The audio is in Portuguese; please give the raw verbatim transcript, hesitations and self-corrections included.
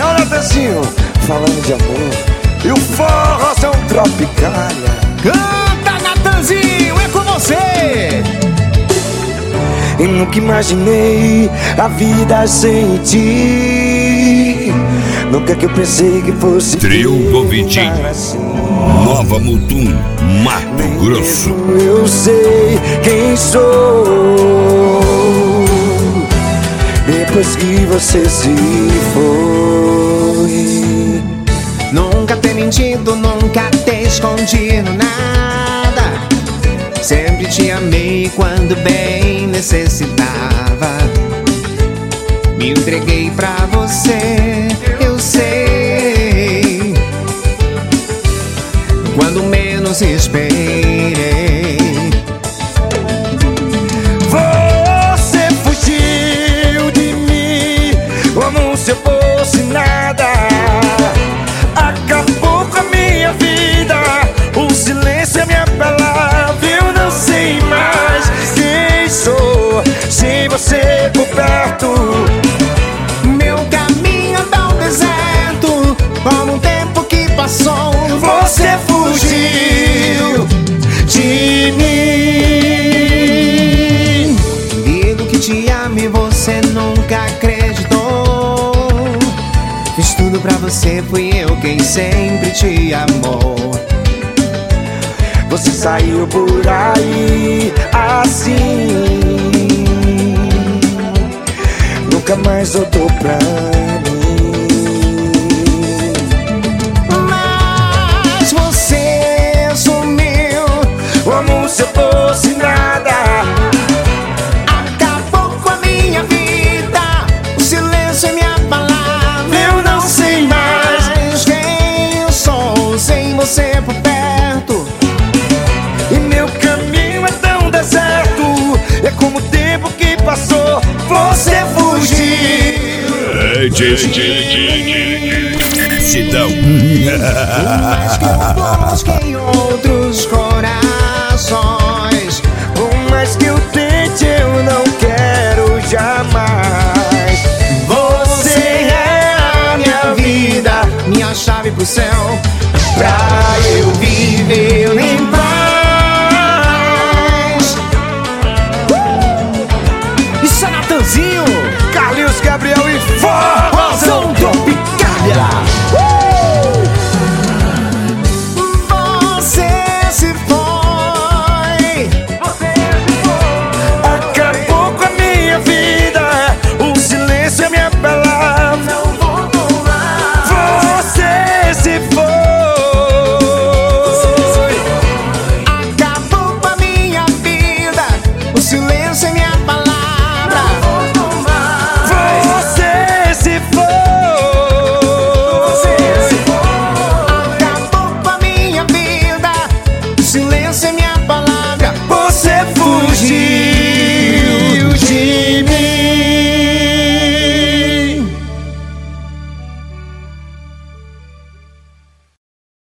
Tchau, Natanzinho, falando de amor. E o forrozão Tropicália. Canta, Natanzinho, é com você. E nunca imaginei a vida sem ti. Nunca que eu pensei que fosse Trio do Vitinho, assim. Nova Mutum, Mato Grosso. Eu sei quem sou depois que você se foi. Nunca ter mentido, nunca ter escondido nada. Sempre te amei quando bem necessitava. Me entreguei pra você, eu sei. Quando menos esperei. Você fugiu de mim como se eu fosse nada. Acabou com a minha vida. O silêncio é minha palavra. Eu não sei mais quem sou sem você por perto. Meu caminho é tão deserto como um tempo que passou. Você fugiu de mim. Digo que te amo e você nunca acreditou. Fiz tudo pra você, fui eu quem sempre te amou. Você saiu por aí assim, nunca mais voltou pra mim. Mas você sumiu Como se eu fosse nada. acabou com a minha vida. O silêncio é minha palavra. Eu não sei mais Mas quem eu sou sem você por perto. e meu caminho é tão deserto. É como o tempo que passou. Você fugiu. Cidão. Mas que eu busquei outros corações. Por mais que eu tente, eu não quero jamais. Você é a minha vida, minha chave pro céu.